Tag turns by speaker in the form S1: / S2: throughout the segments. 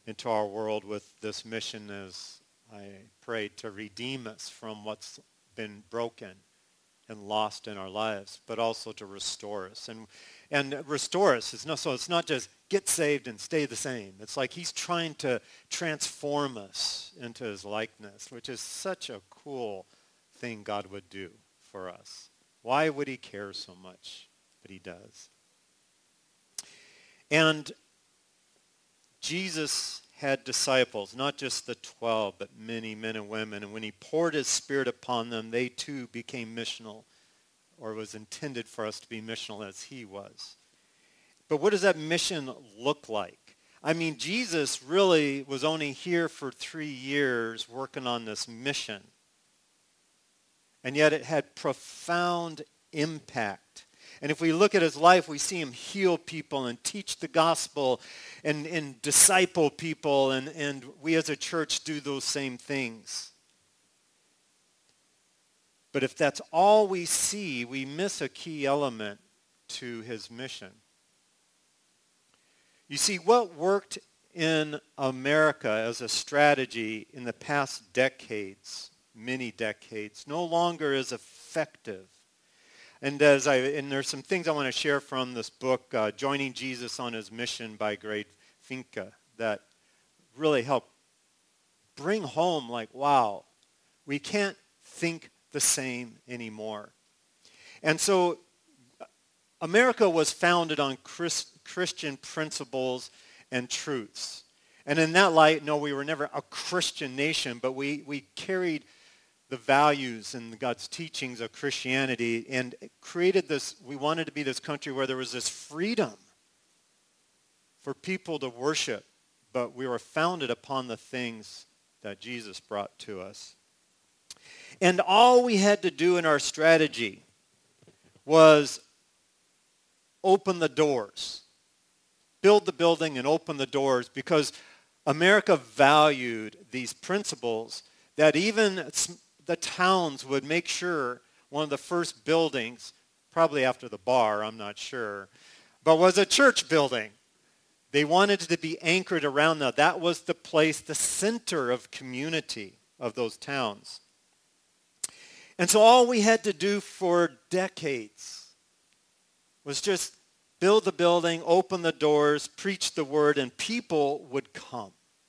S1: into our world with this mission, as I pray, to redeem us from what's been broken and lost in our lives, but also to restore us. And restore us is so it's not just get saved and stay the same. It's like he's trying to transform us into his likeness, which is such a cool thing God would do for us. Why would he care so much? But he does. And Jesus had disciples, not just the 12, but many men and women. And when he poured his Spirit upon them, they too became missional, or was intended for us to be missional as he was. But what does that mission look like? I mean, Jesus really was only here for 3 years working on this mission. And yet it had profound impact. And if we look at his life, we see him heal people and teach the gospel and disciple people. And we as a church do those same things. But if that's all we see, we miss a key element to his mission. You see, what worked in America as a strategy in the past decades, many decades, no longer is effective. And there's some things I want to share from this book, Joining Jesus on His Mission by Greg Finke, that really help bring home like, wow, we can't think the same anymore. And so America was founded on Christian principles and truths. And in that light, no, we were never a Christian nation, but we carried the values and God's teachings of Christianity and created this. We wanted to be this country where there was this freedom for people to worship, but we were founded upon the things that Jesus brought to us. And all we had to do in our strategy was open the doors, build the building and open the doors, because America valued these principles that even the towns would make sure one of the first buildings, probably after the bar, I'm not sure, but was a church building. They wanted to be anchored around that. That was the place, the center of community of those towns. And so all we had to do for decades was just build the building, open the doors, preach the word, and people would come.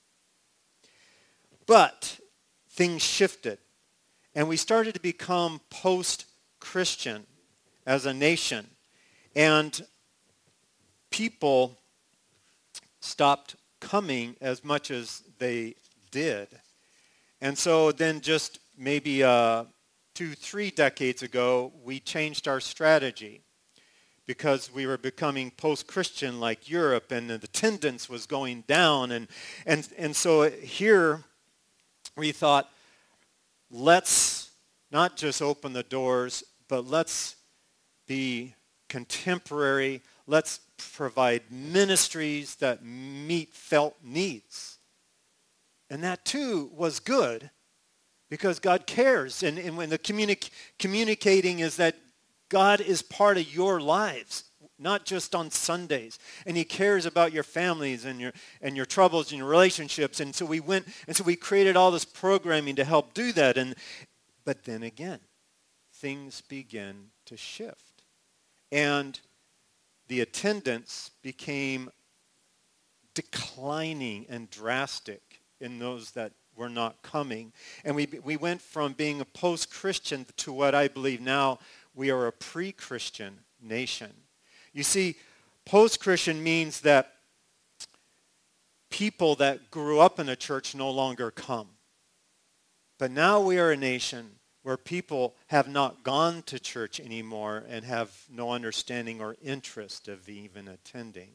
S1: But things shifted. And we started to become post-Christian as a nation. And people stopped coming as much as they did. And so then just maybe 2-3 decades ago, we changed our strategy because we were becoming post-Christian like Europe, and the attendance was going down. And so here we thought, let's not just open the doors, but let's be contemporary. Let's provide ministries that meet felt needs. And that too was good because God cares. And when the communicating is that God is part of your lives, not just on Sundays. And he cares about your families and your troubles and your relationships. And so we created all this programming to help do that. But then again, things begin to shift. And the attendance became declining and drastic in those that were not coming. And we went from being a post-Christian to what I believe now we are a pre-Christian nation. You see, post-Christian means that people that grew up in a church no longer come. But now we are a nation where people have not gone to church anymore and have no understanding or interest of even attending.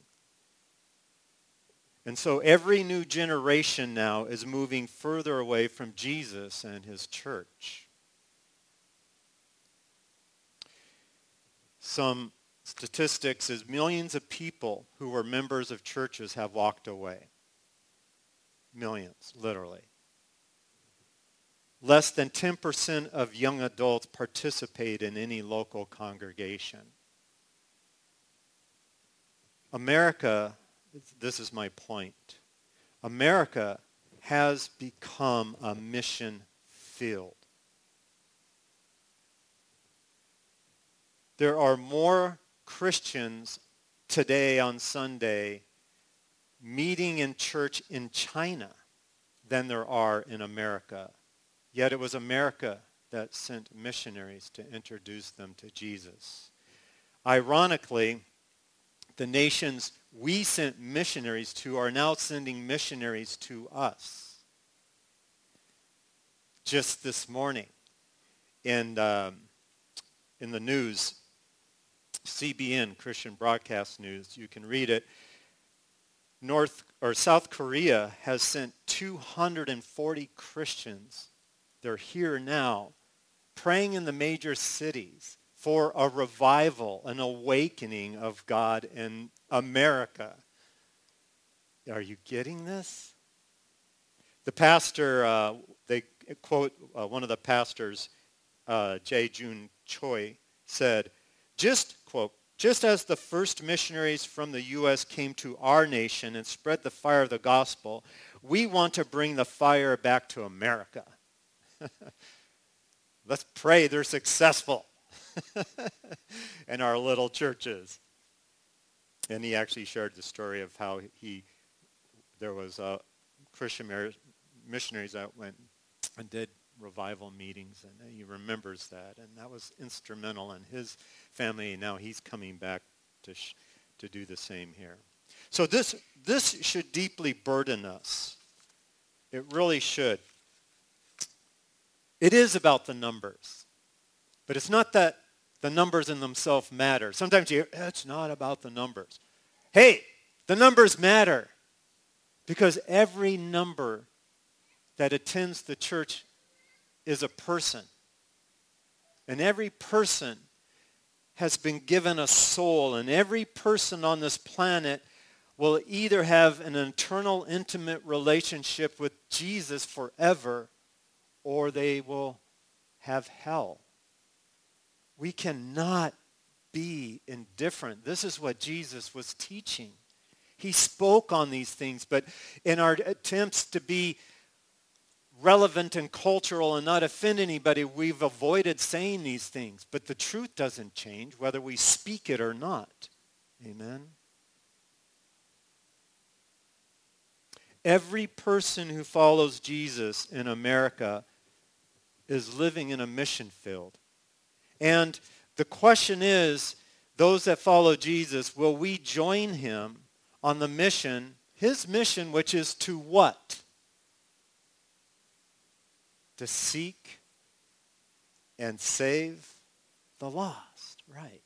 S1: And so every new generation now is moving further away from Jesus and his church. Some statistics is millions of people who were members of churches have walked away. Millions, literally. Less than 10% of young adults participate in any local congregation. America, this is my point, America has become a mission field. There are more Christians today on Sunday meeting in church in China than there are in America. Yet it was America that sent missionaries to introduce them to Jesus. Ironically, the nations we sent missionaries to are now sending missionaries to us. Just this morning in the news, CBN, Christian Broadcast News, you can read it. South Korea has sent 240 Christians. They're here now, praying in the major cities for a revival, an awakening of God in America. Are you getting this? The pastor, they quote one of the pastors, Jae-Jun Choi, said, just as the first missionaries from the U.S. came to our nation and spread the fire of the gospel, we want to bring the fire back to America. Let's pray they're successful in our little churches. And he actually shared the story of how there was Christian missionaries that went and did revival meetings, and he remembers that, and that was instrumental in his family. And now he's coming back to do the same here. So this should deeply burden us. It really should. It is about the numbers, but it's not that the numbers in themselves matter. Sometimes you hear, it's not about the numbers. Hey, the numbers matter, because every number that attends the church is a person. And every person has been given a soul, and every person on this planet will either have an eternal, intimate relationship with Jesus forever, or they will have hell. We cannot be indifferent. This is what Jesus was teaching. He spoke on these things, but in our attempts to be relevant and cultural and not offend anybody, we've avoided saying these things. But the truth doesn't change whether we speak it or not. Amen? Every person who follows Jesus in America is living in a mission field. And the question is, those that follow Jesus, will we join him on the mission, his mission, which is to what? To seek and save the lost, right?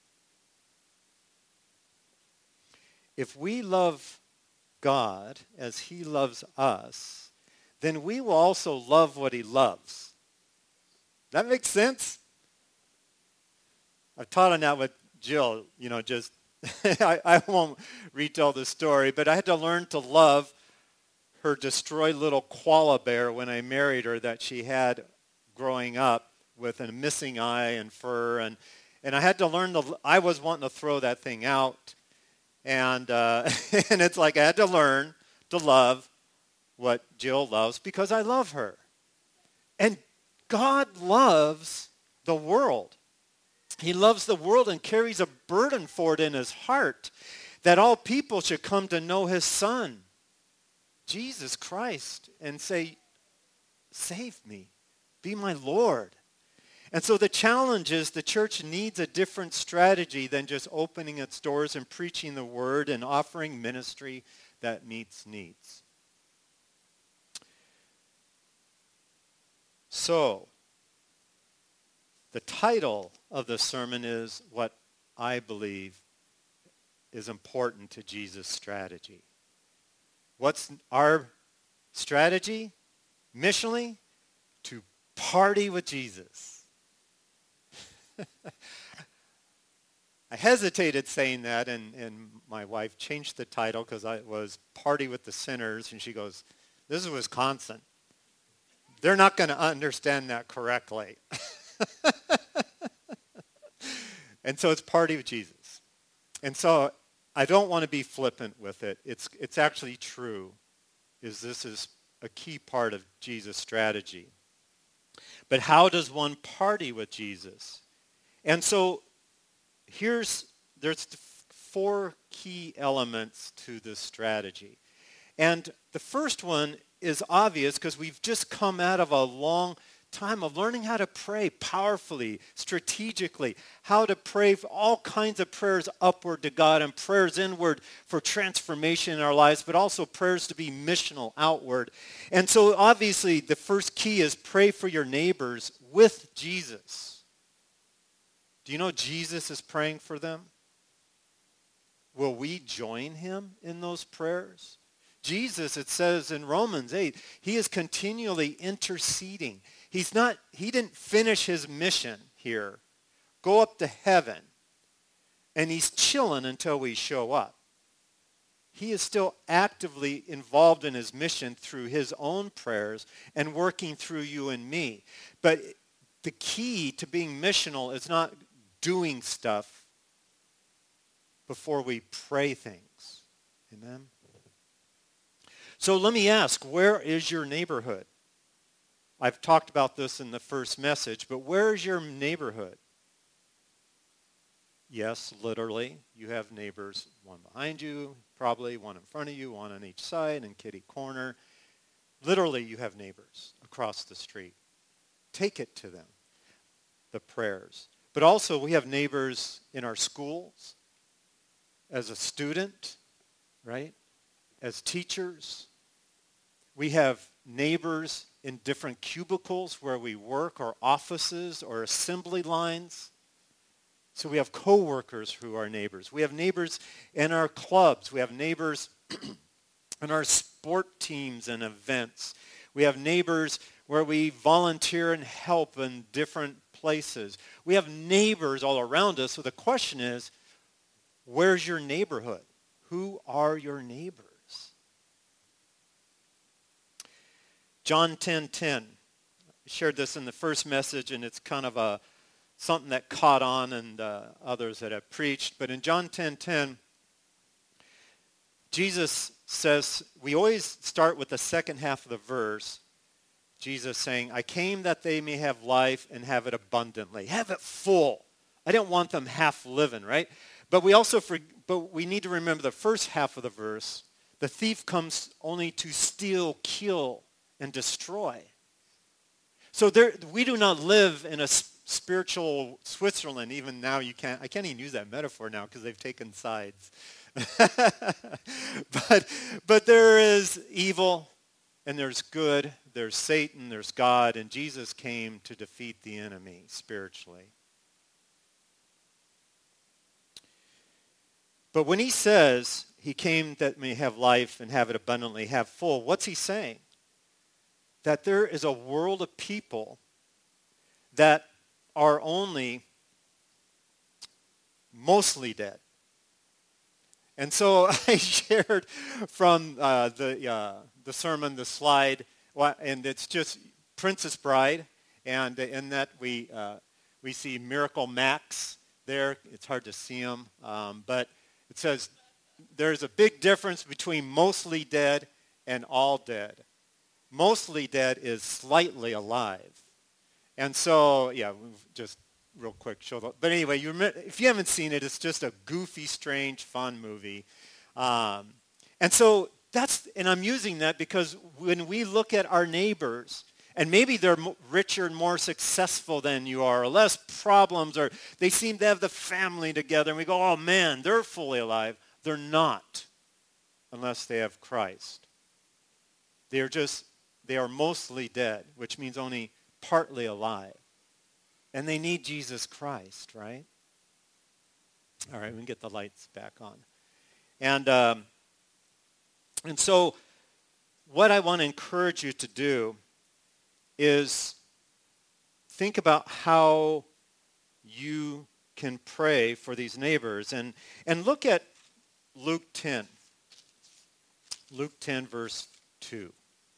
S1: If we love God as he loves us, then we will also love what he loves. That makes sense? I've taught on that with Jill, just, I won't retell the story, but I had to learn to love her destroyed little koala bear when I married her that she had growing up with a missing eye and fur. And I had to learn, I was wanting to throw that thing out. And, and it's like I had to learn to love what Jill loves because I love her. And God loves the world. He loves the world and carries a burden for it in his heart, that all people should come to know his Son, Jesus Christ, and say, save me, be my Lord. And so the challenge is the church needs a different strategy than just opening its doors and preaching the word and offering ministry that meets needs. So, the title of the sermon is what I believe is important to Jesus' strategy. What's our strategy? Missionally, to party with Jesus. I hesitated saying that, and my wife changed the title because I was Party with the Sinners, and she goes, this is Wisconsin. They're not going to understand that correctly. And so it's Party with Jesus. And so I don't want to be flippant with it. It's actually true. this is a key part of Jesus' strategy. But how does one party with Jesus? And so there's 4 key elements to this strategy. And the first one is obvious because we've just come out of a long time of learning how to pray powerfully, strategically, how to pray for all kinds of prayers upward to God and prayers inward for transformation in our lives, but also prayers to be missional outward. And so obviously the first key is pray for your neighbors with Jesus. Do you know Jesus is praying for them? Will we join him in those prayers? Jesus, it says in Romans 8, he is continually interceding. He didn't finish his mission here, go up to heaven, and he's chilling until we show up. He is still actively involved in his mission through his own prayers and working through you and me. But the key to being missional is not doing stuff before we pray things. Amen? So let me ask, where is your neighborhood? I've talked about this in the first message, but where is your neighborhood? Yes, literally, you have neighbors, one behind you, probably one in front of you, one on each side, and kitty corner. Literally, you have neighbors across the street. Take it to them, the prayers. But also, we have neighbors in our schools, as a student, right? As teachers. We have neighbors in different cubicles where we work, or offices, or assembly lines. So we have coworkers who are neighbors. We have neighbors in our clubs. We have neighbors in our sport teams and events. We have neighbors where we volunteer and help in different places. We have neighbors all around us. So the question is, where's your neighborhood? Who are your neighbors? John 10:10. I shared this in the first message, and it's kind of something that caught on and others that have preached. But in John 10:10, Jesus says, we always start with the second half of the verse, Jesus saying, I came that they may have life and have it abundantly. Have it full. I don't want them half living, right? But we need to remember the first half of the verse. The thief comes only to steal, kill, and destroy. So we do not live in a spiritual Switzerland. Even now I can't even use that metaphor now because they've taken sides. but there is evil and there's good, there's Satan, there's God, and Jesus came to defeat the enemy spiritually. But when he says he came that may have life and have it abundantly, have full, what's he saying? That there is a world of people that are only mostly dead. And so I shared from the sermon, the slide, and it's just Princess Bride, and in that we see Miracle Max there. It's hard to see him, but it says there's a big difference between mostly dead and all dead. Mostly dead is slightly alive. And so, just real quick, show that. But anyway, if you haven't seen it, it's just a goofy, strange, fun movie. And I'm using that because when we look at our neighbors, and maybe they're richer and more successful than you are, or less problems, or they seem to have the family together, and we go, oh man, they're fully alive. They're not, unless they have Christ. They are mostly dead, which means only partly alive. And they need Jesus Christ, right? All right, we can get the lights back on. And so what I want to encourage you to do is think about how you can pray for these neighbors. And look at Luke 10. Luke 10, verse 2.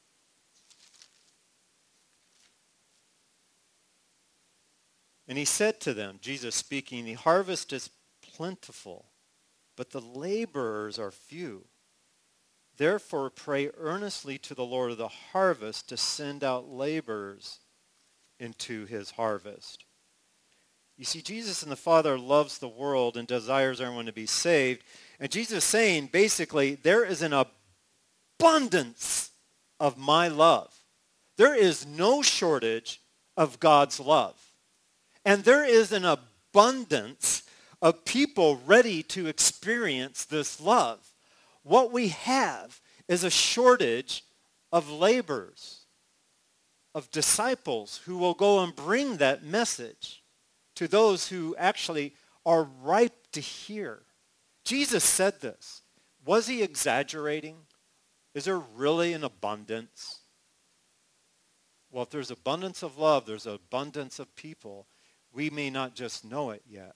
S1: And he said to them, Jesus speaking, the harvest is plentiful, but the laborers are few. Therefore pray earnestly to the Lord of the harvest to send out laborers into his harvest. You see, Jesus and the Father loves the world and desires everyone to be saved. And Jesus is saying, basically, there is an abundance of my love. There is no shortage of God's love. And there is an abundance of people ready to experience this love. What we have is a shortage of laborers, of disciples who will go and bring that message to those who actually are ripe to hear. Jesus said this. Was he exaggerating? Is there really an abundance? Well, if there's abundance of love, there's abundance of people. We may not just know it yet.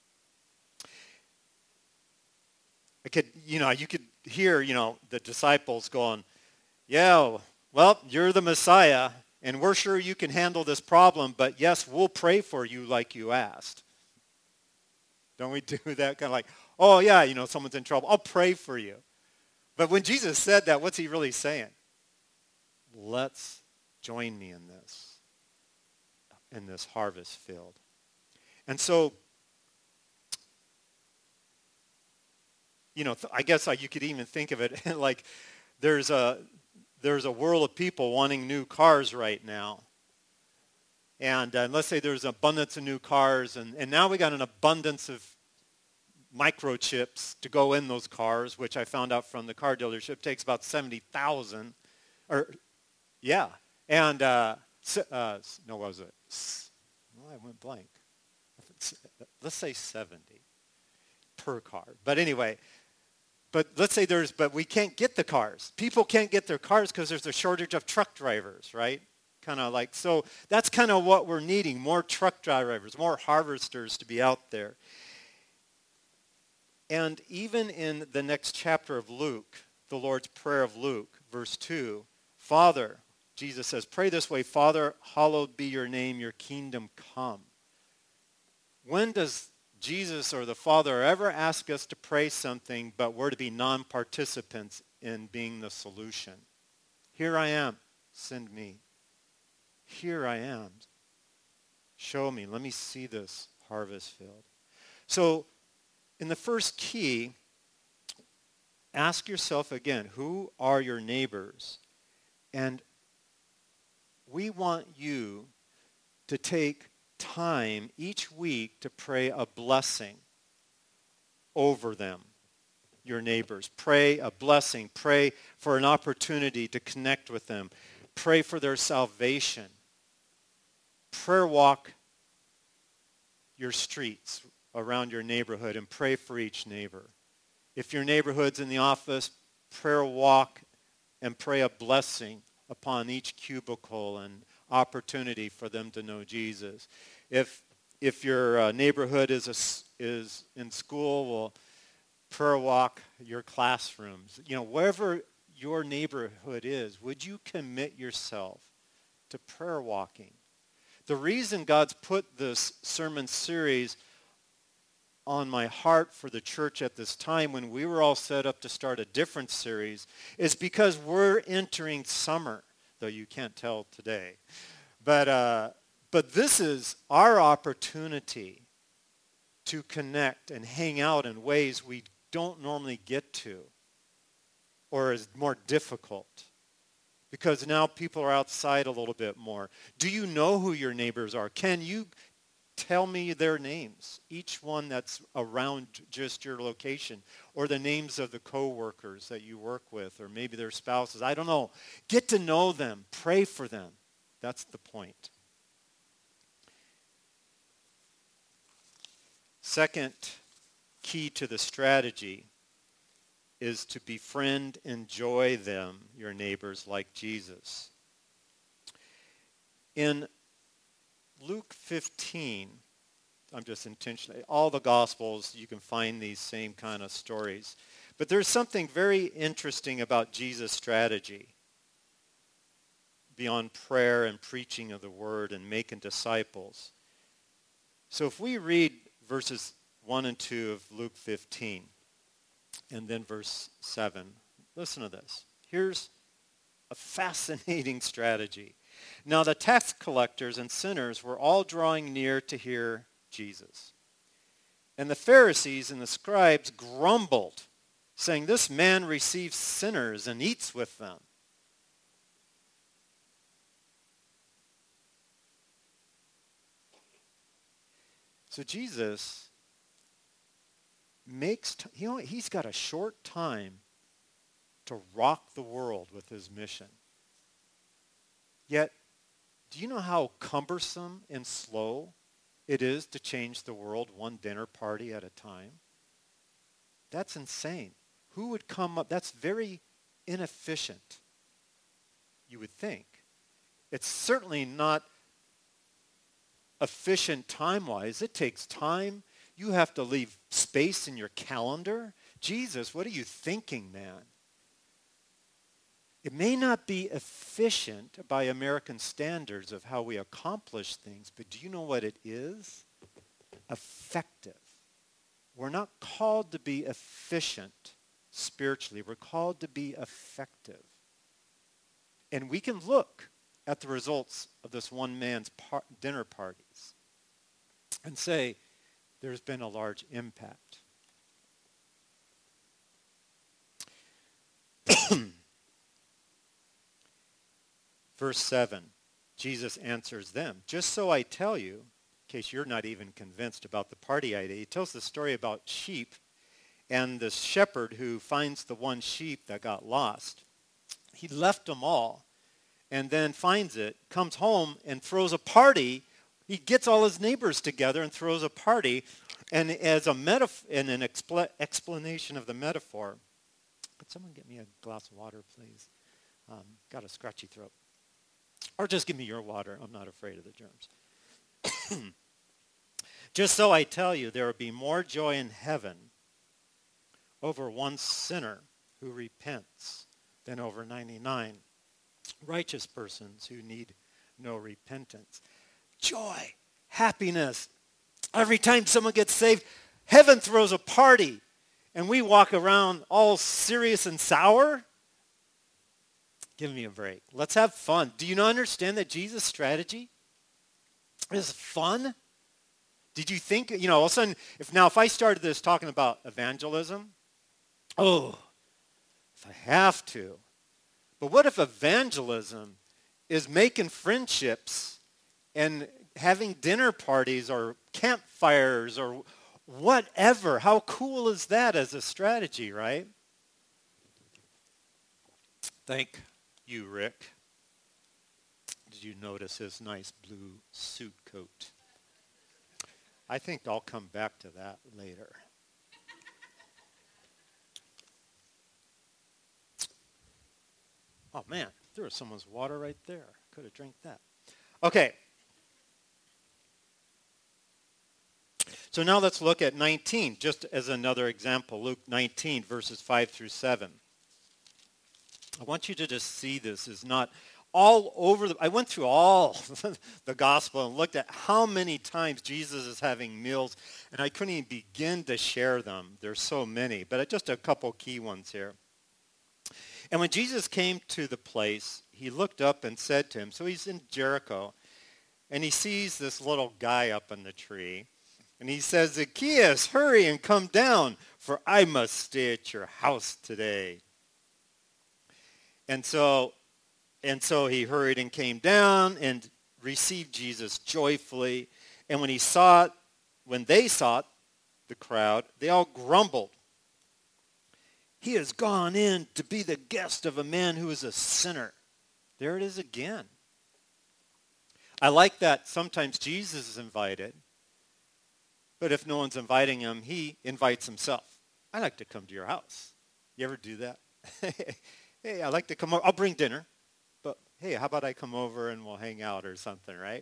S1: You could hear, the disciples going, yeah, well, you're the Messiah, and we're sure you can handle this problem, but yes, we'll pray for you like you asked. Don't we do that? Kind of like, oh yeah, someone's in trouble. I'll pray for you. But when Jesus said that, what's he really saying? Let's join me in this harvest field. And so, I guess you could even think of it like there's a world of people wanting new cars right now. And let's say there's an abundance of new cars, and now we got an abundance of microchips to go in those cars, which I found out from the car dealership takes about 70,000. And, no, what was it? Well, I went blank. Let's say 70 per car. But anyway, let's say but we can't get the cars. People can't get their cars because there's a shortage of truck drivers, right? So that's kind of what we're needing, more truck drivers, more harvesters to be out there. And even in the next chapter of Luke, the Lord's Prayer of Luke, verse 2, Father, Jesus says, pray this way, Father, hallowed be your name, your kingdom come. When does Jesus or the Father ever ask us to pray something, but we're to be non-participants in being the solution? Here I am, send me. Here I am, show me, let me see this harvest field. So, in the first key, ask yourself again, who are your neighbors? And we want you to take time each week to pray a blessing over them, your neighbors. Pray a blessing. Pray for an opportunity to connect with them. Pray for their salvation. Prayer walk your streets around your neighborhood and pray for each neighbor. If your neighborhood's in the office, prayer walk and pray a blessing upon each cubicle and opportunity for them to know Jesus. If your neighborhood is in school, well, prayer walk your classrooms. Wherever your neighborhood is, would you commit yourself to prayer walking? The reason God's put this sermon series on my heart for the church at this time when we were all set up to start a different series is because we're entering summer, though you can't tell today. But this is our opportunity to connect and hang out in ways we don't normally get to or is more difficult because now people are outside a little bit more. Do you know who your neighbors are? Can you tell me their names, each one that's around just your location, or the names of the co-workers that you work with, or maybe their spouses? I don't know. Get to know them. Pray for them. That's the point. Second key to the strategy is to befriend, enjoy them, your neighbors, like Jesus. In Luke 15, I'm just intentionally, all the Gospels, you can find these same kind of stories. But there's something very interesting about Jesus' strategy beyond prayer and preaching of the word and making disciples. So if we read verses 1 and 2 of Luke 15, and then verse 7, Listen to this. Here's a fascinating strategy. Now the tax collectors and sinners were all drawing near to hear Jesus. And the Pharisees and the scribes grumbled, saying, "This man receives sinners and eats with them." So Jesus he's got a short time to rock the world with his mission. Yet, do you know how cumbersome and slow it is to change the world one dinner party at a time? That's insane. Who would come up? That's very inefficient, you would think. It's certainly not efficient time-wise. It takes time. You have to leave space in your calendar. Jesus, what are you thinking, man? It may not be efficient by American standards of how we accomplish things, but do you know what it is? Effective. We're not called to be efficient spiritually. We're called to be effective. And we can look at the results of this one man's dinner parties and say there's been a large impact. Verse 7, Jesus answers them, "Just so I tell you," in case you're not even convinced about the party idea, he tells the story about sheep and the shepherd who finds the one sheep that got lost. He left them all and then finds it, comes home and throws a party. He gets all his neighbors together and throws a party. And as a explanation of the metaphor, could someone get me a glass of water, please? Got a scratchy throat. Or just give me your water. I'm not afraid of the germs. "Just so I tell you, there will be more joy in heaven over one sinner who repents than over 99 righteous persons who need no repentance." Joy, happiness. Every time someone gets saved, heaven throws a party, and we walk around all serious and sour. Give me a break. Let's have fun. Do you not understand that Jesus' strategy is fun? Did you think, all of a sudden, if I started this talking about evangelism, if I have to. But what if evangelism is making friendships and having dinner parties or campfires or whatever? How cool is that as a strategy, right? Thank you, Rick. Did you notice his nice blue suit coat? I think I'll come back to that later. Oh man, there was someone's water right there. Could have drank that. Okay. So now let's look at 19, just as another example. Luke 19, verses 5 through 7. I want you to just see this is not all over. I went through all the gospel and looked at how many times Jesus is having meals, and I couldn't even begin to share them. There's so many, but just a couple key ones here. "And when Jesus came to the place, he looked up and said to him," so he's in Jericho, and he sees this little guy up in the tree, and he says, "Zacchaeus, hurry and come down, for I must stay at your house today." And so he hurried and came down and received Jesus joyfully. And when they saw the crowd, they all grumbled. "He has gone in to be the guest of a man who is a sinner." There it is again. I like that sometimes Jesus is invited, but if no one's inviting him, he invites himself. "I'd like to come to your house." You ever do that? "Hey, I'd like to come over. I'll bring dinner. But hey, how about I come over and we'll hang out or something," right?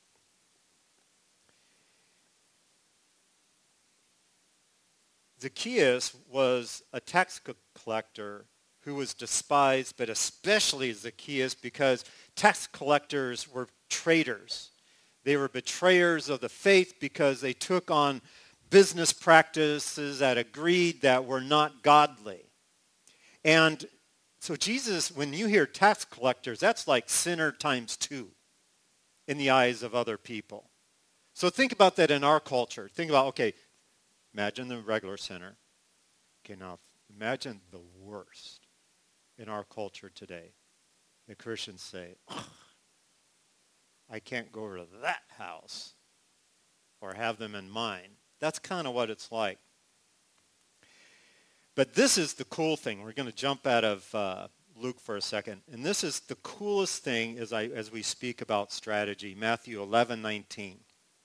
S1: Zacchaeus was a tax collector who was despised, but especially Zacchaeus because tax collectors were traitors. They were betrayers of the faith because they took on business practices that agreed that were not godly. And So Jesus, when you hear tax collectors, that's like sinner times 2 in the eyes of other people. So think about that in our culture. Think about, okay, imagine the regular sinner. Okay, now imagine the worst in our culture today. The Christians say, I can't go to that house or have them in mine. That's kind of what it's like. But this is the cool thing. We're going to jump out of Luke for a second. And this is the coolest thing as we speak about strategy. Matthew 11:19.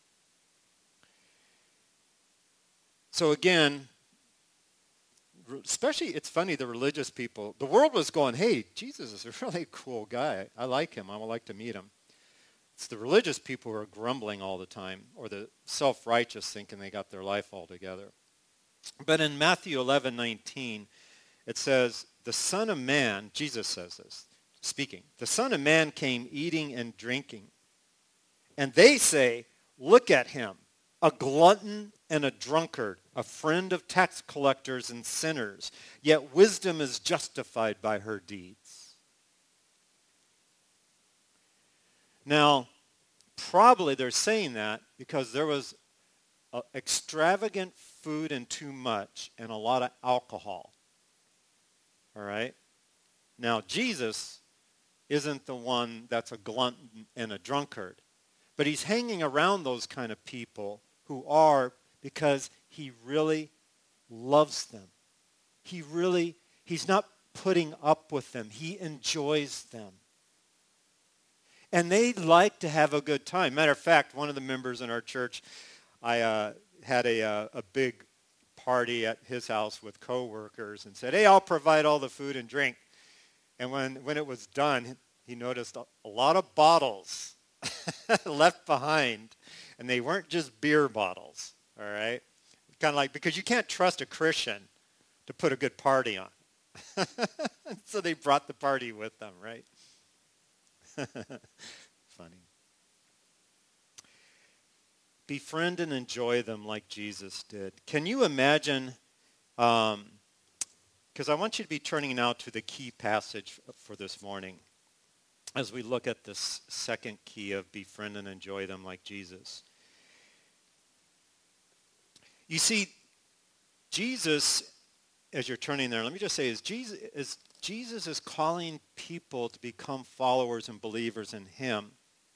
S1: So again, especially, it's funny, the religious people, the world was going, hey, Jesus is a really cool guy. I like him. I would like to meet him. It's the religious people who are grumbling all the time, or the self-righteous thinking they got their life all together. But in Matthew 11:19, it says, the Son of Man, Jesus says this, speaking, the Son of Man came eating and drinking. And they say, look at him, a glutton and a drunkard, a friend of tax collectors and sinners. Yet wisdom is justified by her deeds. Now, probably they're saying that because there was extravagant food and too much and a lot of alcohol. All right? Now, Jesus isn't the one that's a glutton and a drunkard, but he's hanging around those kind of people who are, because he really loves them. He's not putting up with them. He enjoys them. And they like to have a good time. Matter of fact, one of the members in our church, I had a big party at his house with coworkers and said, hey, I'll provide all the food and drink. And when it was done, he noticed a lot of bottles left behind. And they weren't just beer bottles, all right? Kind of like, because you can't trust a Christian to put a good party on. So they brought the party with them, right? Funny. Befriend and enjoy them like Jesus did. Can you imagine, because I want you to be turning now to the key passage for this morning as we look at this second key of befriend and enjoy them like Jesus. You see, Jesus, as you're turning there, let me just say, Jesus is calling people to become followers and believers in him.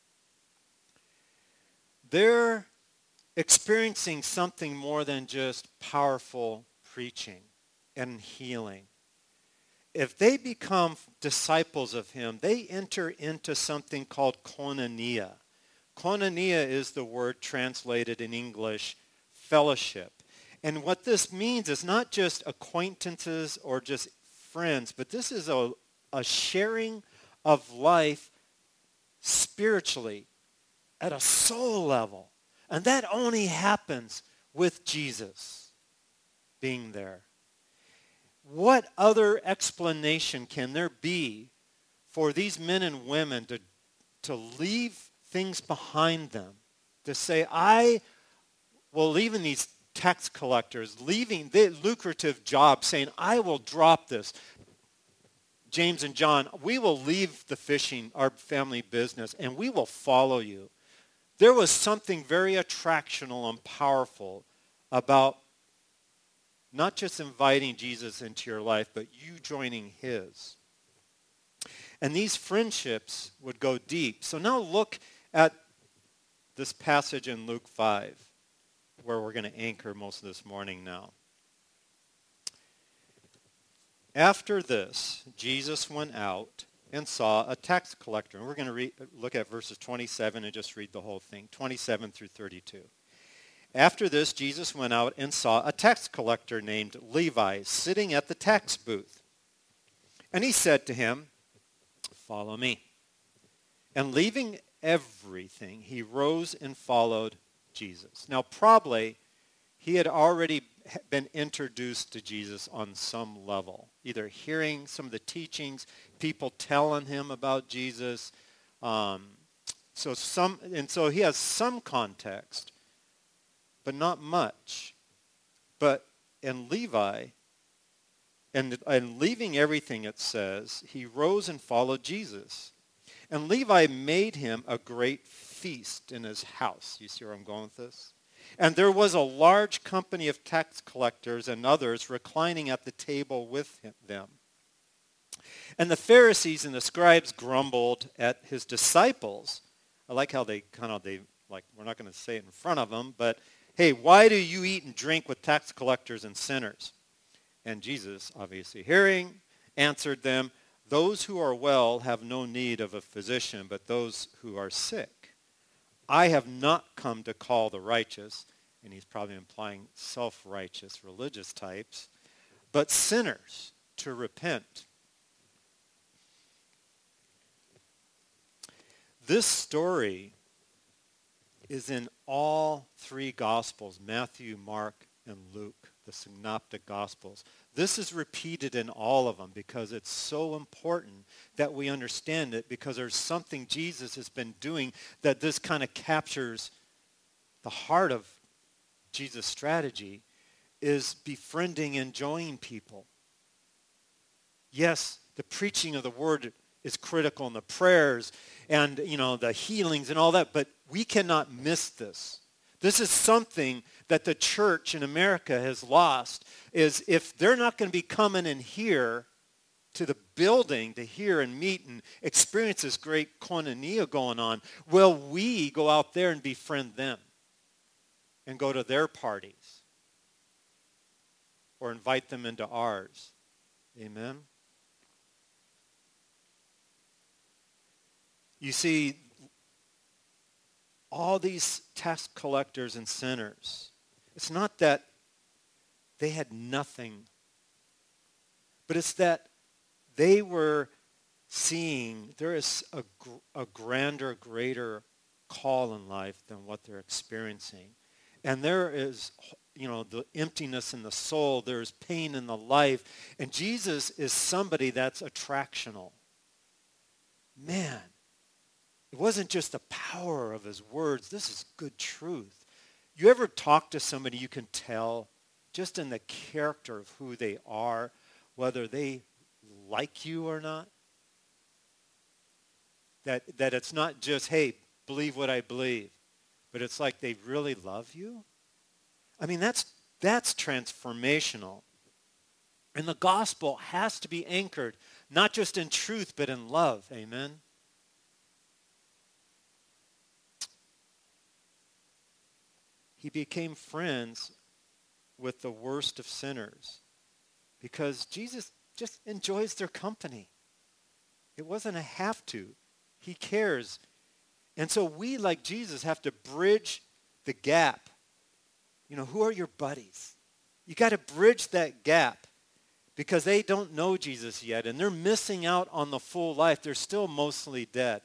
S1: They're experiencing something more than just powerful preaching and healing. If they become disciples of him, they enter into something called koinonia. Koinonia is the word translated in English, fellowship. And what this means is not just acquaintances or just friends, but this is a sharing of life spiritually at a soul level. And that only happens with Jesus being there. What other explanation can there be for these men and women to leave things behind them? To say, leaving these tax collectors, leaving the lucrative job, saying, I will drop this. James and John, we will leave the fishing, our family business, and we will follow you. There was something very attractional and powerful about not just inviting Jesus into your life, but you joining his. And these friendships would go deep. So now look at this passage in Luke 5, where we're going to anchor most of this morning now. After this, Jesus went out and saw a tax collector. And we're going to look at verses 27 and just read the whole thing, 27 through 32. After this, Jesus went out and saw a tax collector named Levi sitting at the tax booth. And he said to him, follow me. And leaving everything, he rose and followed Jesus. Now, probably he had already been introduced to Jesus on some level, either hearing some of the teachings, people telling him about Jesus. So he has some context, but not much. And Levi And leaving everything, it says, he rose and followed Jesus. And Levi made him a great feast in his house. You see where I'm going with this? And there was a large company of tax collectors and others reclining at the table with them. And the Pharisees and the scribes grumbled at his disciples. I like how they we're not going to say it in front of them, but, hey, why do you eat and drink with tax collectors and sinners? And Jesus, obviously hearing, answered them, those who are well have no need of a physician, but those who are sick. I have not come to call the righteous, and he's probably implying self-righteous religious types, but sinners to repent. This story is in all three Gospels, Matthew, Mark, and Luke, the synoptic Gospels. This is repeated in all of them because it's so important that we understand it, because there's something Jesus has been doing that this kind of captures the heart of Jesus' strategy, is befriending and joining people. Yes, the preaching of the word is critical, and the prayers and, the healings and all that, but we cannot miss this. This is something that the church in America has lost, is if they're not going to be coming in here to the building to hear and meet and experience this great koinonia going on, will we go out there and befriend them and go to their parties or invite them into ours? Amen? You see, all these tax collectors and sinners, it's not that they had nothing, but it's that they were seeing there is a grander, greater call in life than what they're experiencing. And there is, the emptiness in the soul. There's pain in the life. And Jesus is somebody that's attractional. Man, it wasn't just the power of his words. This is good truth. You ever talk to somebody you can tell just in the character of who they are, whether they like you or not? That it's not just, hey, believe what I believe, but it's like they really love you? I mean, that's transformational. And the gospel has to be anchored, not just in truth, but in love. Amen? He became friends with the worst of sinners because Jesus just enjoys their company. It wasn't a have to. He cares. And so we, like Jesus, have to bridge the gap. Who are your buddies? You got to bridge that gap because they don't know Jesus yet, and they're missing out on the full life. They're still mostly dead.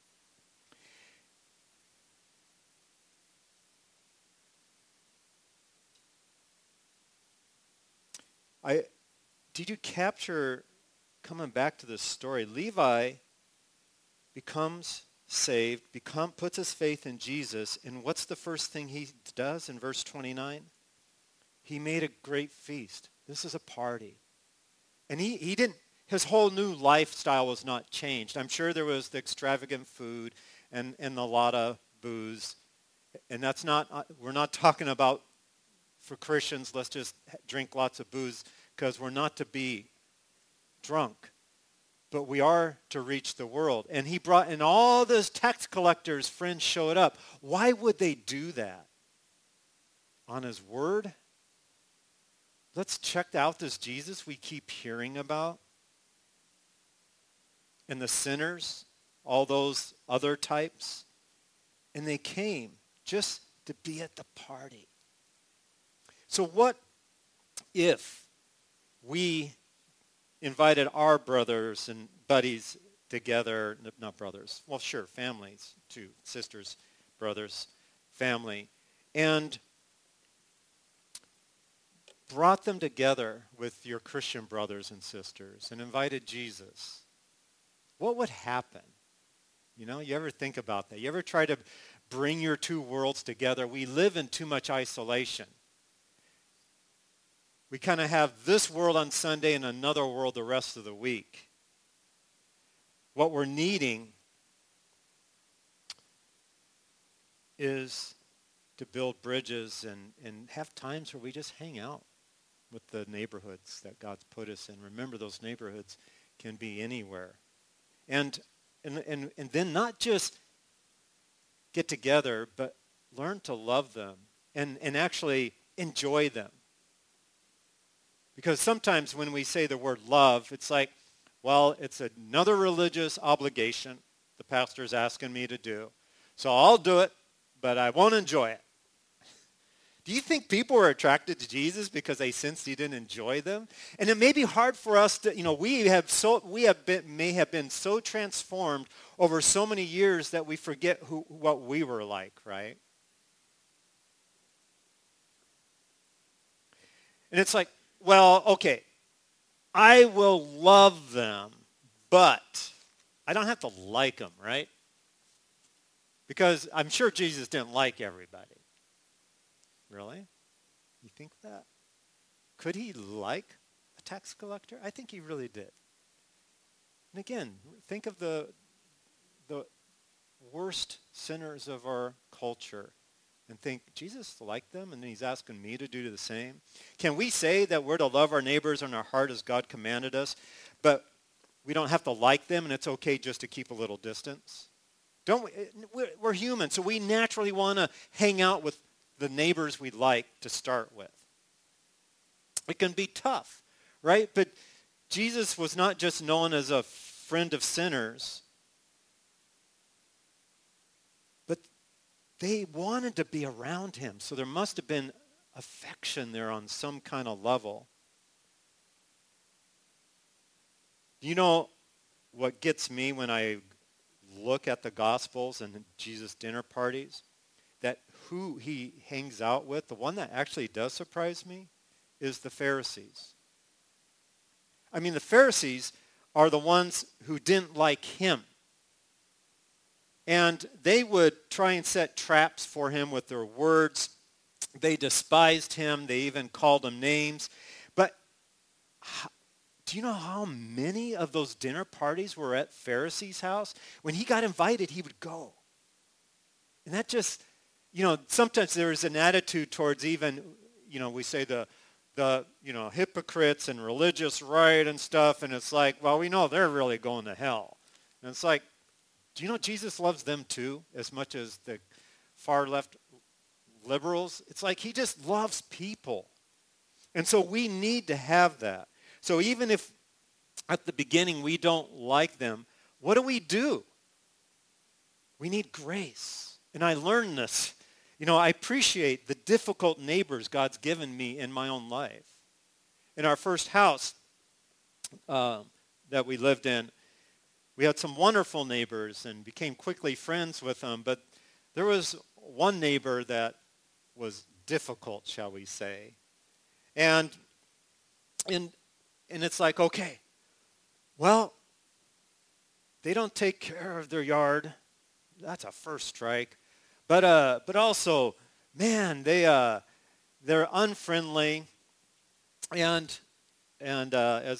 S1: Did you capture, coming back to this story, Levi becomes saved, puts his faith in Jesus, and what's the first thing he does in verse 29? He made a great feast. This is a party. And he didn't, his whole new lifestyle was not changed. I'm sure there was the extravagant food and a lot of booze. And that's not, we're not talking about, for Christians, let's just drink lots of booze, because we're not to be drunk, but we are to reach the world. And he brought, and all those tax collectors' friends showed up. Why would they do that? On his word? Let's check out this Jesus we keep hearing about. And the sinners, all those other types. And they came just to be at the party. So what if we invited our brothers and buddies together, not brothers, well, sure, families too, sisters, brothers, family, and brought them together with your Christian brothers and sisters and invited Jesus? What would happen? You ever think about that? You ever try to bring your two worlds together? We live in too much isolation. We kind of have this world on Sunday and another world the rest of the week. What we're needing is to build bridges and have times where we just hang out with the neighborhoods that God's put us in. Remember, those neighborhoods can be anywhere. And then not just get together, but learn to love them and actually enjoy them. Because sometimes when we say the word love, it's like, well, it's another religious obligation the pastor's asking me to do. So I'll do it, but I won't enjoy it. Do you think people were attracted to Jesus because they sensed he didn't enjoy them? And it may be hard for us to, may have been so transformed over so many years that we forget what we were like, right? And it's like, well, okay, I will love them, but I don't have to like them, right? Because I'm sure Jesus didn't like everybody. Really? You think that? Could he like a tax collector? I think he really did. And again, think of the worst sinners of our culture and think, Jesus liked them, and then he's asking me to do the same. Can we say that we're to love our neighbors in our heart as God commanded us, but we don't have to like them, and it's okay just to keep a little distance? We're human, so we naturally want to hang out with the neighbors we like to start with. It can be tough, right? But Jesus was not just known as a friend of sinners, but they wanted to be around him. So there must have been affection there on some kind of level. You know what gets me when I look at the Gospels and Jesus' dinner parties? That who he hangs out with, the one that actually does surprise me, is the Pharisees. I mean, the Pharisees are the ones who didn't like him. And they would try and set traps for him with their words. They despised him. They even called him names. But do you know how many of those dinner parties were at Pharisees' house? When he got invited, he would go. And that just, sometimes there's an attitude towards even, we say the hypocrites and religious right and stuff, and it's like, well, we know they're really going to hell. And it's like, do you know Jesus loves them too, as much as the far left liberals? It's like he just loves people. And so we need to have that. So even if at the beginning we don't like them, what do? We need grace. And I learned this. I appreciate the difficult neighbors God's given me in my own life. In our first house that we lived in, we had some wonderful neighbors and became quickly friends with them. But there was one neighbor that was difficult, shall we say. And it's like, okay, well, they don't take care of their yard. That's a first strike. But also, man, they're unfriendly, and then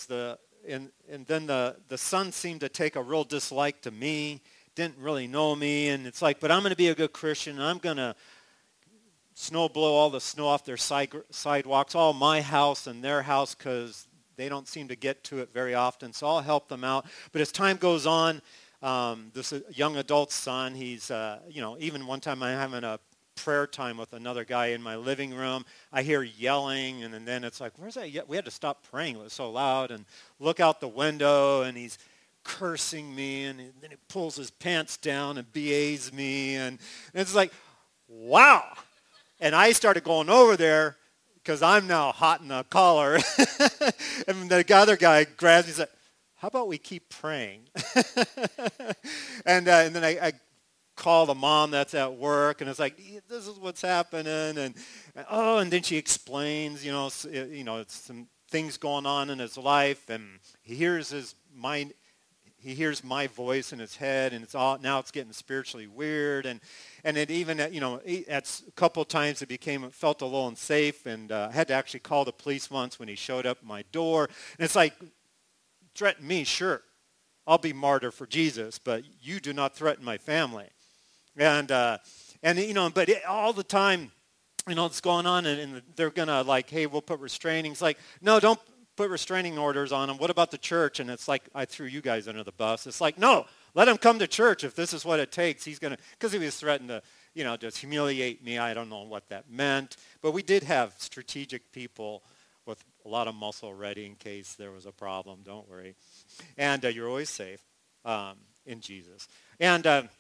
S1: the son seemed to take a real dislike to me. Didn't really know me, and it's like, but I'm going to be a good Christian. And I'm going to blow all the snow off their sidewalks, all my house and their house, because they don't seem to get to it very often. So I'll help them out. But as time goes on, this young adult son, he's, even one time I'm having a prayer time with another guy in my living room. I hear yelling, and then it's like, where's that? We had to stop praying. It was so loud. And look out the window, and he's cursing me, and then he pulls his pants down and BAs me. And it's like, wow. And I started going over there because I'm now hot in the collar. And the other guy grabs me and said, how about we keep praying? and then I call the mom that's at work, and it's like, this is what's happening. And then she explains, it's some things going on in his life, and he hears he hears my voice in his head, and now it's getting spiritually weird, and it even, at a couple times it felt a little unsafe, and I had to actually call the police once when he showed up at my door. And it's like, threaten me, sure, I'll be martyr for Jesus, but you do not threaten my family. And but all the time, it's going on, and they're gonna like, hey, we'll put restraining. It's like, no, don't put restraining orders on him. What about the church? And it's like, I threw you guys under the bus. It's like, no, let him come to church if this is what it takes. Because he was threatened to, just humiliate me. I don't know what that meant. But we did have strategic people with a lot of muscle ready in case there was a problem. Don't worry. And you're always safe in Jesus. And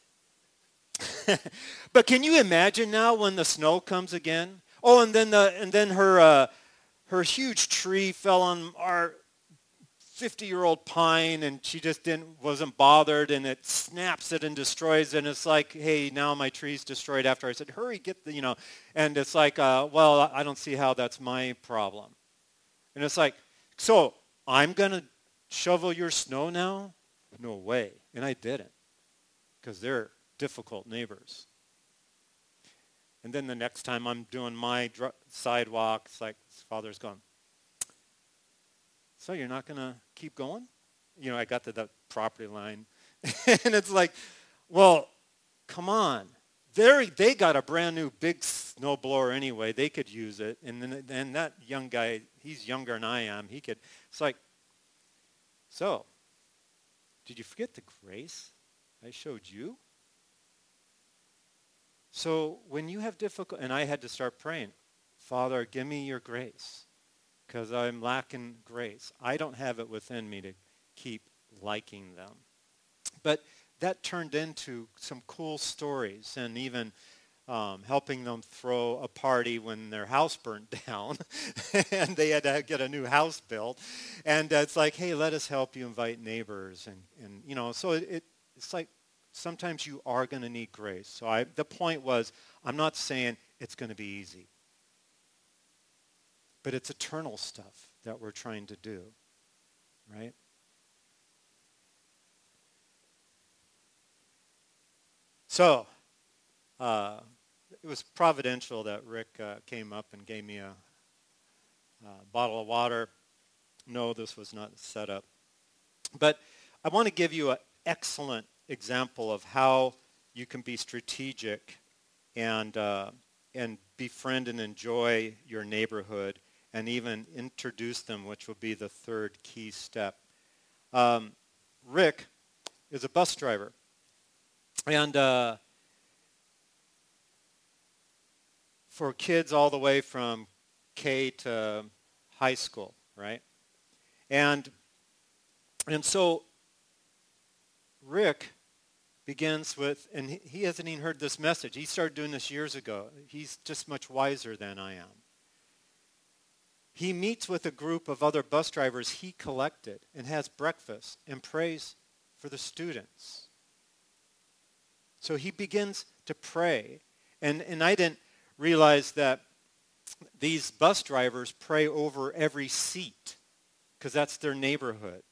S1: but can you imagine now when the snow comes again? Oh, and then her huge tree fell on our 50-year-old pine, and she just wasn't bothered, and it snaps it and destroys it. And it's like, hey, now my tree's destroyed. After I said, hurry, get the. And it's like, well, I don't see how that's my problem. And it's like, so I'm gonna shovel your snow now? No way. And I didn't, because they're difficult neighbors. And then the next time I'm doing my sidewalk, it's like, Father's gone, so you're not going to keep going? I got to that property line. And it's like, well, come on. They got a brand new big snowblower anyway. They could use it. And then that young guy, he's younger than I am. It's like, so, did you forget the grace I showed you? So when you have difficulty, and I had to start praying, Father, give me your grace, because I'm lacking grace. I don't have it within me to keep liking them. But that turned into some cool stories, and even helping them throw a party when their house burnt down, and they had to get a new house built. And it's like, hey, let us help you invite neighbors. And so it's like, sometimes you are going to need grace. So the point was, I'm not saying it's going to be easy. But it's eternal stuff that we're trying to do, right? So it was providential that Rick came up and gave me a bottle of water. No, this was not set up. But I want to give you an excellent example of how you can be strategic and befriend and enjoy your neighborhood and even introduce them, which will be the third key step. Rick is a bus driver. And for kids all the way from K to high school, right? And so Rick begins with, and he hasn't even heard this message. He started doing this years ago. He's just much wiser than I am. He meets with a group of other bus drivers he collected and has breakfast and prays for the students. So he begins to pray. And I didn't realize that these bus drivers pray over every seat because that's their neighborhood.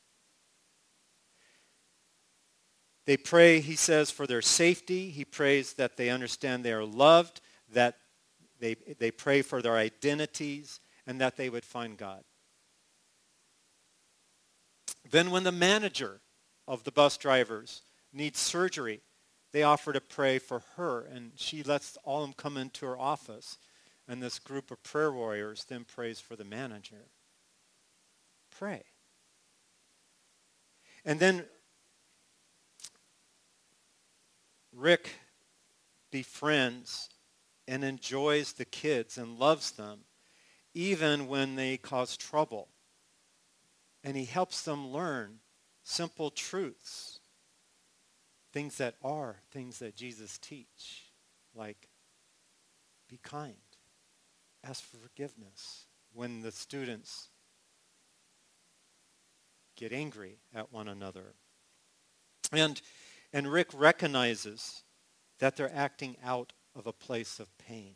S1: They pray, he says, for their safety. He prays that they understand they are loved, that they pray for their identities, and that they would find God. Then when the manager of the bus drivers needs surgery, they offer to pray for her, and she lets all of them come into her office. And this group of prayer warriors then prays for the manager. Pray. And then Rick befriends and enjoys the kids and loves them even when they cause trouble. And he helps them learn simple truths, things that Jesus teach, like be kind, ask for forgiveness when the students get angry at one another. And Rick recognizes that they're acting out of a place of pain.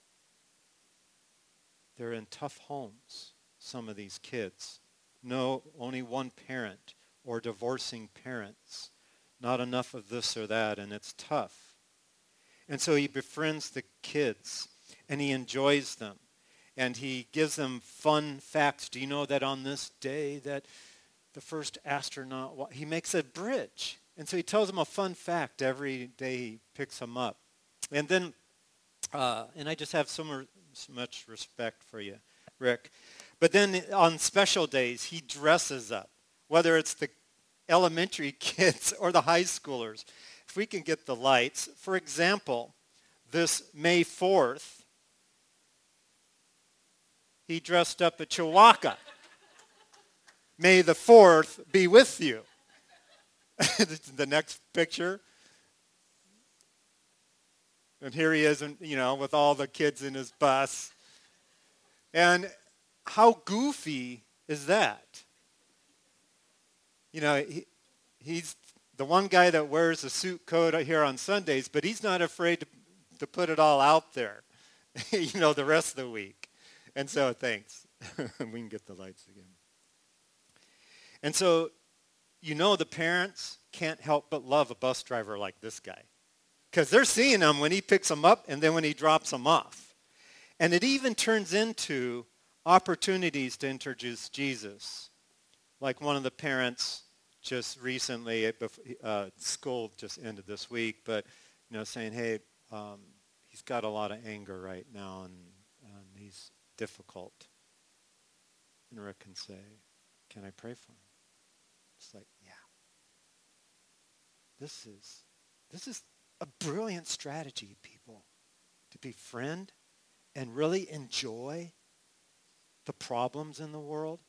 S1: They're in tough homes, some of these kids. No, only one parent or divorcing parents. Not enough of this or that, and it's tough. And so he befriends the kids, and he enjoys them. And he gives them fun facts. Do you know that on this day that the first astronaut, he makes a bridge. And so he tells them a fun fact every day he picks them up. And then, and I just have so much respect for you, Rick. But then on special days, he dresses up, whether it's the elementary kids or the high schoolers. If we can get the lights. For example, this May 4th, he dressed up a Chewbacca. May the 4th be with you. The next picture. And here he is, with all the kids in his bus. And how goofy is that? He's the one guy that wears a suit coat here on Sundays, but he's not afraid to put it all out there, the rest of the week. And so, thanks. We can get the lights again. And so, the parents can't help but love a bus driver like this guy. Because they're seeing him when he picks them up and then when he drops them off. And it even turns into opportunities to introduce Jesus. Like one of the parents just recently, school just ended this week, but, saying, hey, he's got a lot of anger right now and he's difficult. And Rick can say, can I pray for him? It's like, yeah. This is a brilliant strategy, people, to befriend and really enjoy the problems in the world.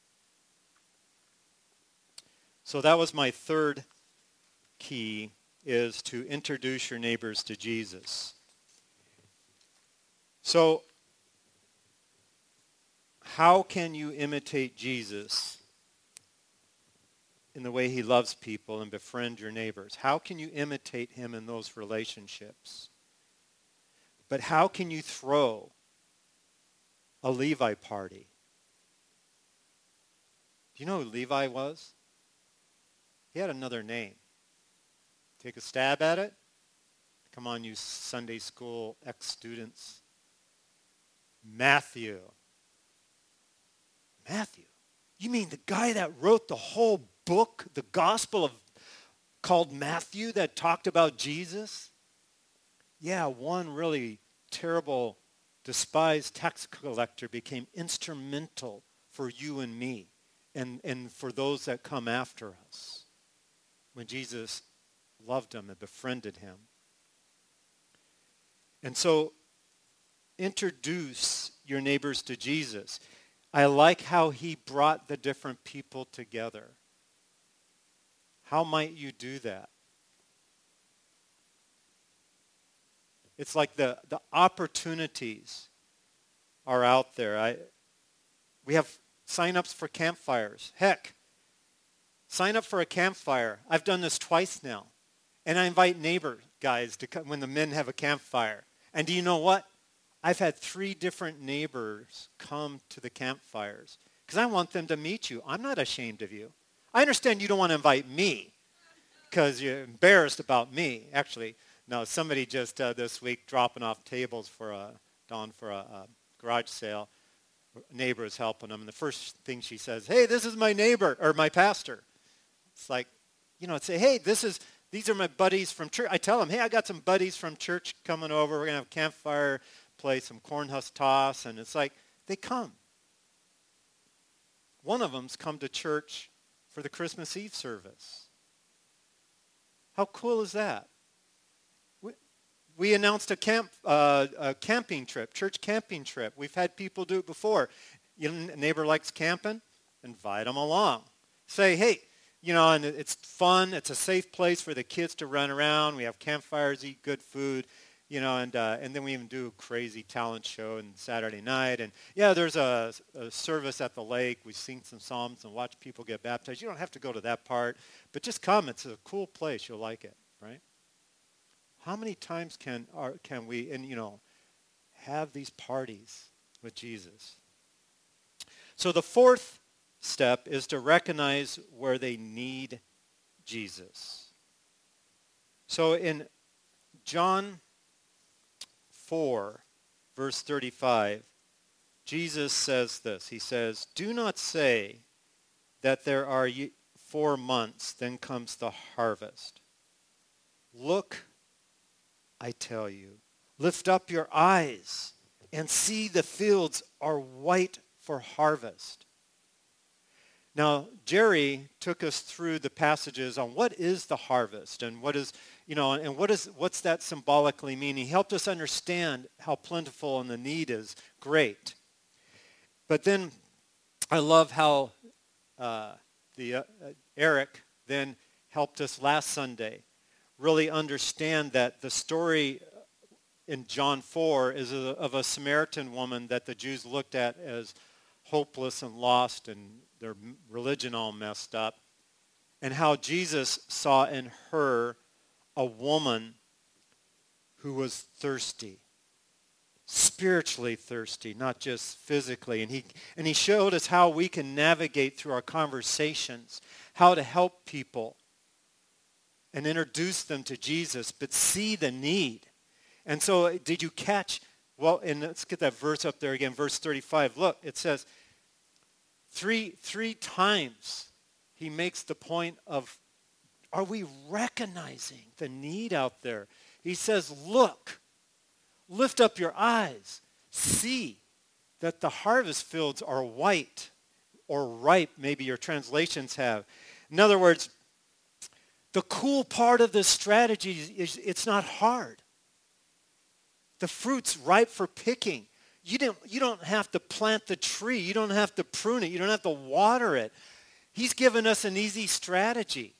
S1: So that was my third key, is to introduce your neighbors to Jesus. So how can you imitate Jesus in the way he loves people and befriend your neighbors? How can you imitate him in those relationships? But how can you throw a Levi party? Do you know who Levi was? He had another name. Take a stab at it? Come on, you Sunday school ex-students. Matthew. Matthew? You mean the guy that wrote the whole book, the gospel called Matthew, that talked about Jesus? Yeah, one really terrible, despised tax collector became instrumental for you and me and for those that come after us when Jesus loved him and befriended him. And so introduce your neighbors to Jesus. I like how he brought the different people together. How might you do that? It's like the opportunities are out there. We have sign-ups for campfires. Heck, sign up for a campfire. I've done this twice now. And I invite neighbor guys to come when the men have a campfire. And do you know what? I've had 3 different neighbors come to the campfires because I want them to meet you. I'm not ashamed of you. I understand you don't want to invite me because you're embarrassed about me. Actually, no, somebody just this week dropping off tables for a garage sale. A neighbor is helping them. And the first thing she says, hey, this is my neighbor or my pastor. It's like, say, hey, these are my buddies from church. I tell them, hey, I got some buddies from church coming over. We're going to have a campfire, play some cornhusk toss. And it's like, they come. One of them's come to church for the Christmas Eve service. How cool is that? We announced a camping trip, church camping trip. We've had people do it before. A neighbor likes camping, invite them along. Say, hey, and it's fun. It's a safe place for the kids to run around. We have campfires, eat good food, and then we even do a crazy talent show on Saturday night. And yeah, there's a service at the lake. We sing some psalms and watch people get baptized. You don't have to go to that part, but just come. It's a cool place. You'll like it, right? How many times can we have these parties with Jesus? So the fourth step is to recognize where they need Jesus. So in John 4, verse 35, Jesus says this. He says, "Do not say that there are 4 months, then comes the harvest. Look, I tell you, lift up your eyes and see the fields are white for harvest." Now, Jerry took us through the passages on what is the harvest and what is, and what's that symbolically mean. He helped us understand how plentiful and the need is great. But then I love how Eric then helped us last Sunday really understand that the story in John 4 is of a Samaritan woman that the Jews looked at as hopeless and lost and their religion all messed up, and how Jesus saw in her a woman who was thirsty, spiritually thirsty, not just physically. And he showed us how we can navigate through our conversations, how to help people and introduce them to Jesus, but see the need. And so did you catch, well, and let's get that verse up there again, verse 35. Look, it says, three times he makes the point of, are we recognizing the need out there? He says, look, lift up your eyes, see that the harvest fields are white or ripe, maybe your translations have. In other words, the cool part of this strategy is it's not hard. The fruit's ripe for picking. You don't have to plant the tree. You don't have to prune it. You don't have to water it. He's given us an easy strategy.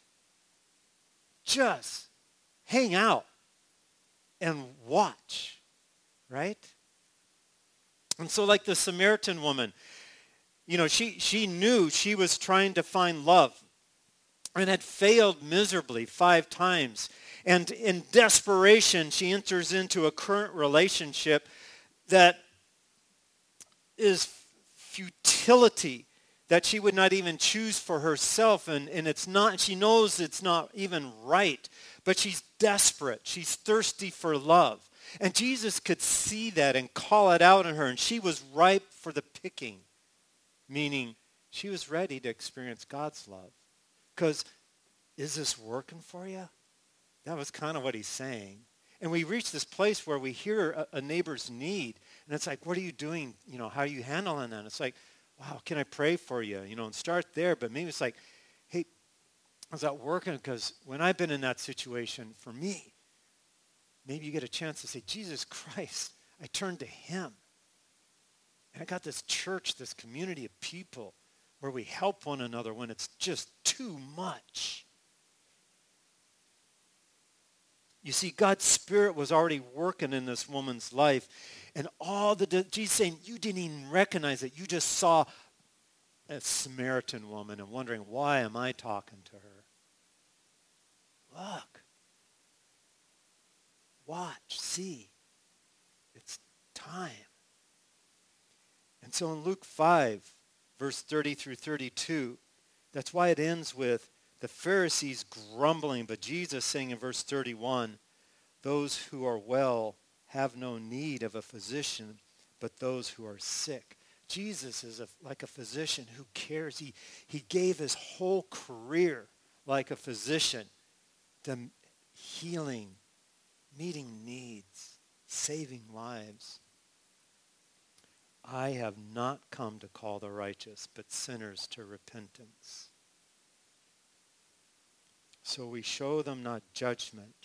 S1: Just hang out and watch, right? And so like the Samaritan woman, she knew she was trying to find love and had failed miserably 5 times. And in desperation, she enters into a current relationship that is futility, that she would not even choose for herself, and it's not, she knows it's not even right, but she's desperate. She's thirsty for love. And Jesus could see that and call it out in her, and she was ripe for the picking, meaning she was ready to experience God's love. Because, is this working for you? That was kind of what he's saying. And we reach this place where we hear a neighbor's need, and it's like, what are you doing? How are you handling that? And it's like, wow, can I pray for you? And start there. But maybe it's like, hey, how's that working? Because when I've been in that situation, for me, maybe you get a chance to say, Jesus Christ, I turned to him. And I got this church, this community of people where we help one another when it's just too much. You see, God's Spirit was already working in this woman's life. And Jesus saying, you didn't even recognize it. You just saw a Samaritan woman and wondering, why am I talking to her? Look. Watch. See. It's time. And so in Luke 5, verse 30 through 32, that's why it ends with the Pharisees grumbling, but Jesus saying in verse 31, those who are well have no need of a physician, but those who are sick. Jesus is like a physician who cares. He gave his whole career like a physician to healing, meeting needs, saving lives. I have not come to call the righteous, but sinners to repentance. So we show them not judgment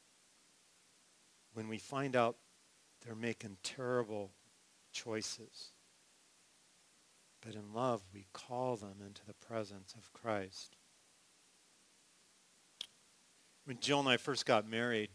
S1: when we find out they're making terrible choices. But in love, we call them into the presence of Christ. When Jill and I first got married,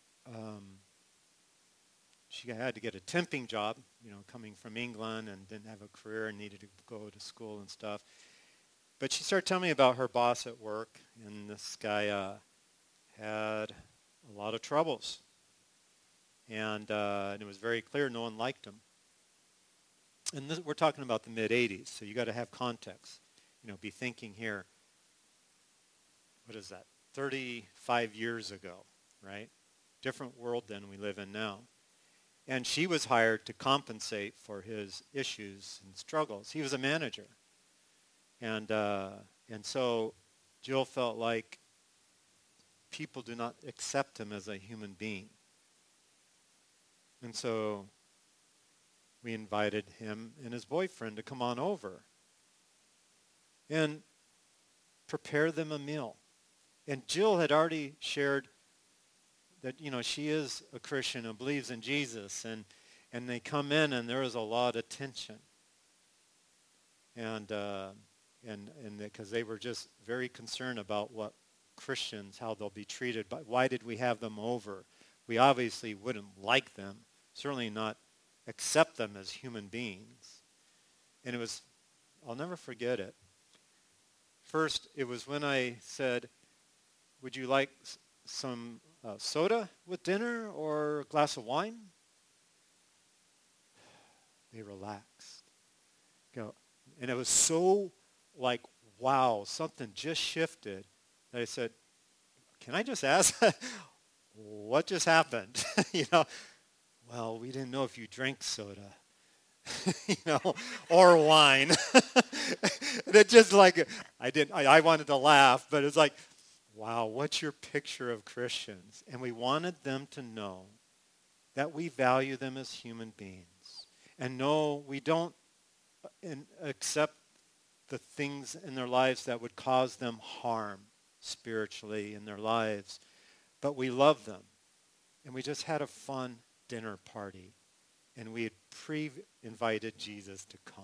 S1: she had to get a temping job, coming from England and didn't have a career and needed to go to school and stuff. But she started telling me about her boss at work, and this guy had a lot of troubles. And it was very clear no one liked him. And we're talking about the mid-'80s, so you got to have context. be thinking here, what is that, 35 years ago, right? Different world than we live in now. And she was hired to compensate for his issues and struggles. He was a manager. And so Jill felt like people do not accept him as a human being. And so we invited him and his boyfriend to come on over and prepare them a meal. And Jill had already shared that, she is a Christian and believes in Jesus. And they come in and there was a lot of tension. And because they were just very concerned about what Christians, how they'll be treated. But why did we have them over? We obviously wouldn't like them, certainly not accept them as human beings. And it was, I'll never forget it. First, it was when I said, would you like some soda with dinner or a glass of wine? They relaxed. And it was so like, wow, something just shifted. That I said, can I just ask, what just happened? Well, we didn't know if you drank soda, or wine. And it just like, I wanted to laugh, but it's like, wow, what's your picture of Christians? And we wanted them to know that we value them as human beings. And no, we don't accept the things in their lives that would cause them harm spiritually in their lives. But we love them. And we just had a fun dinner party. And we had pre-invited Jesus to come.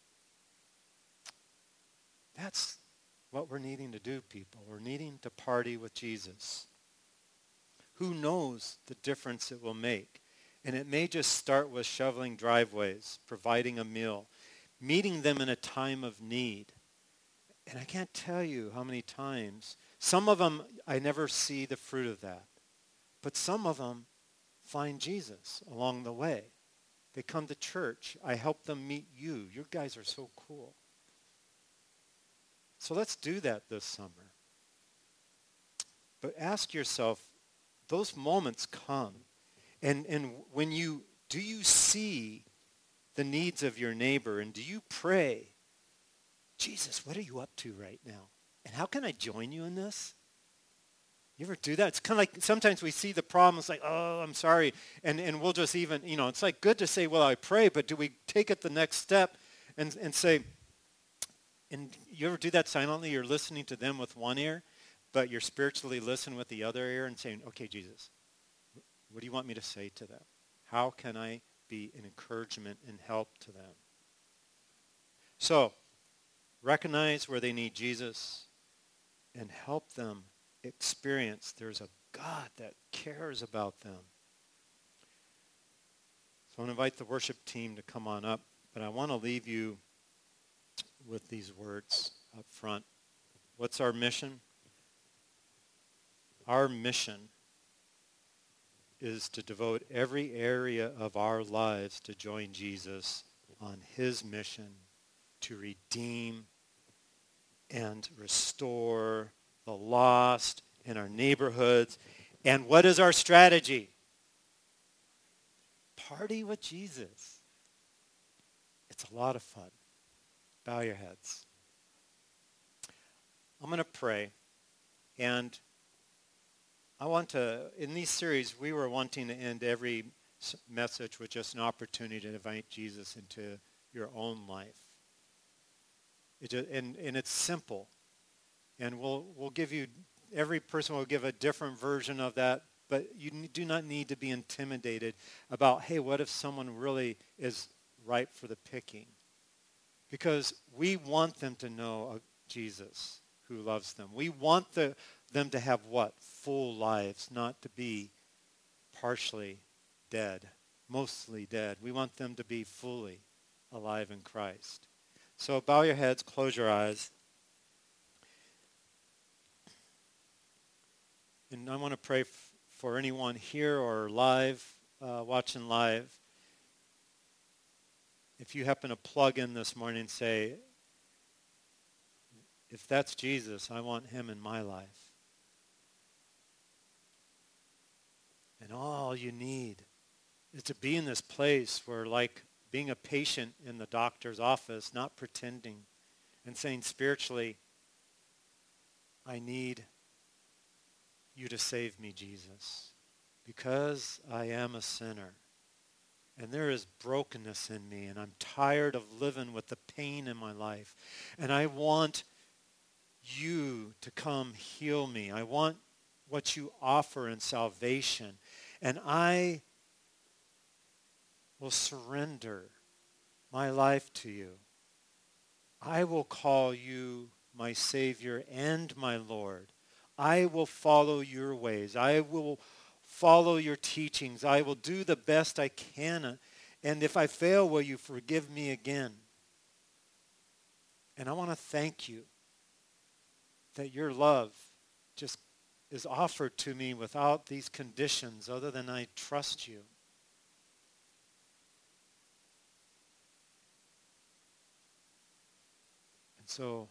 S1: That's what we're needing to do, people. We're needing to party with Jesus. Who knows the difference it will make? And it may just start with shoveling driveways, providing a meal, meeting them in a time of need. And I can't tell you how many times, some of them, I never see the fruit of that. But some of them find Jesus along the way. They come to church. I help them meet you. You guys are so cool. So let's do that this summer. But ask yourself, those moments come. And when do you see the needs of your neighbor? And do you pray, Jesus, what are you up to right now? And how can I join you in this? You ever do that? It's kind of like sometimes we see the problems like, oh, I'm sorry. And we'll just even, it's like good to say, well, I pray, but do we take it the next step and say, and you ever do that silently? You're listening to them with one ear, but you're spiritually listening with the other ear and saying, okay, Jesus, what do you want me to say to them? How can I be an encouragement and help to them? So, recognize where they need Jesus and help them experience there's a God that cares about them. So I want to invite the worship team to come on up, but I want to leave you with these words up front. What's our mission? Our mission is to devote every area of our lives to join Jesus on his mission to redeem and restore the lost in our neighborhoods. And what is our strategy? Party with Jesus. It's a lot of fun. Bow your heads. I'm going to pray. And I want to, in these series, we were wanting to end every message with just an opportunity to invite Jesus into your own life. And it's simple. And we'll give you, every person will give a different version of that, but you do not need to be intimidated about, hey, what if someone really is ripe for the picking? Because we want them to know a Jesus who loves them. We want them to have what? Full lives, not to be partially dead, mostly dead. We want them to be fully alive in Christ. So bow your heads, close your eyes. And I want to pray for anyone here or live, watching live. If you happen to plug in this morning and say, if that's Jesus, I want him in my life. And all you need is to be in this place where, like being a patient in the doctor's office, not pretending and saying spiritually, I need you to save me, Jesus, because I am a sinner. And there is brokenness in me, and I'm tired of living with the pain in my life. And I want you to come heal me. I want what you offer in salvation. And I will surrender my life to you. I will call you my Savior and my Lord. I will follow your ways. I will follow your teachings. I will do the best I can. And if I fail, will you forgive me again? And I want to thank you that your love just is offered to me without these conditions other than I trust you. And so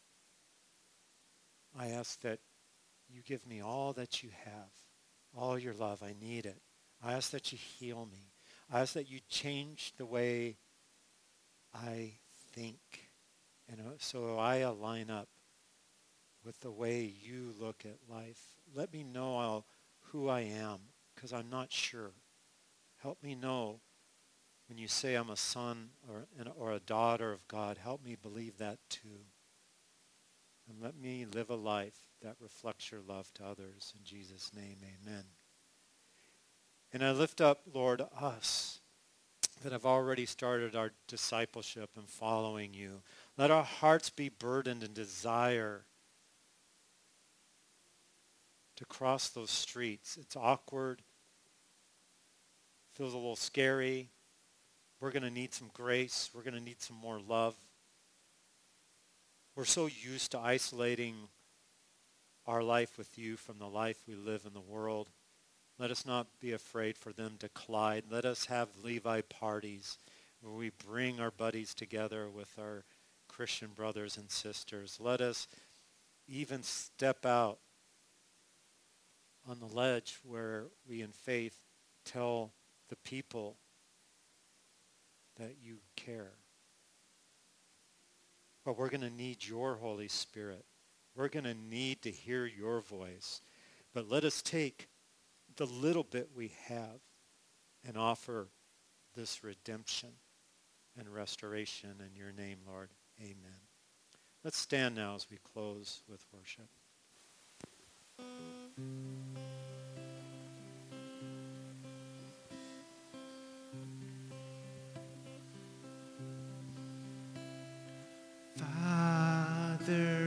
S1: I ask that you give me all that you have, all your love. I need it. I ask that you heal me. I ask that you change the way I think, and so I align up with the way you look at life. Let me know who I am, because I'm not sure. Help me know when you say I'm a son or a daughter of God. Help me believe that too. And let me live a life that reflects your love to others. In Jesus' name, amen. And I lift up, Lord, us that have already started our discipleship and following you. Let our hearts be burdened and desire to cross those streets. It's awkward. Feels a little scary. We're going to need some grace. We're going to need some more love. We're so used to isolating our life with you from the life we live in the world. Let us not be afraid for them to collide. Let us have Levi parties where we bring our buddies together with our Christian brothers and sisters. Let us even step out on the ledge where we in faith tell the people that you care. But we're going to need your Holy Spirit. We're going to need to hear your voice. But let us take the little bit we have and offer this redemption and restoration in your name, Lord. Amen. Let's stand now as we close with worship. Father,